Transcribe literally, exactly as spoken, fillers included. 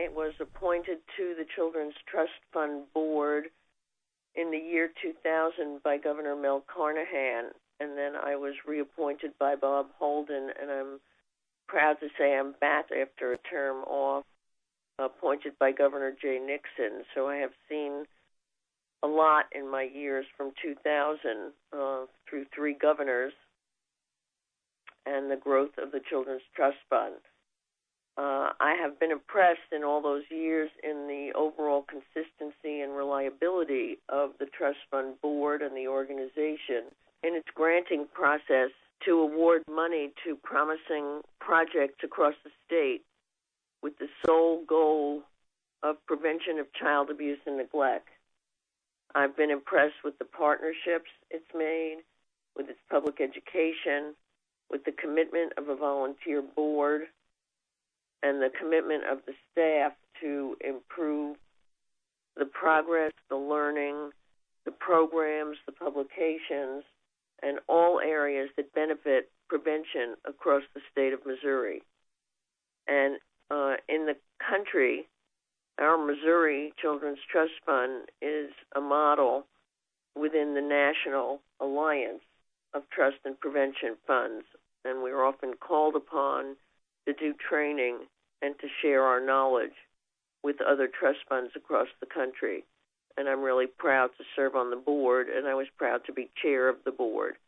I was appointed to the Children's Trust Fund Board in the year two thousand by Governor Mel Carnahan, and then I was reappointed by Bob Holden, and I'm proud to say I'm back after a term off, appointed by Governor Jay Nixon. So I have seen a lot in my years from two thousand uh, through three governors and the growth of the Children's Trust Fund. Uh, I have been impressed in all those years in the overall consistency and reliability of the Trust Fund Board and the organization in its granting process to award money to promising projects across the state with the sole goal of prevention of child abuse and neglect. I've been impressed with the partnerships it's made, with its public education, with the commitment of a volunteer board, and the commitment of the staff to improve the progress, the learning, the programs, the publications, and all areas that benefit prevention across the state of Missouri. And uh, in the country, our Missouri Children's Trust Fund is a model within the National Alliance of Trust and Prevention Funds, and we're often called upon to do training and to share our knowledge with other trust funds across the country. And I'm really proud to serve on the board, and I was proud to be chair of the board.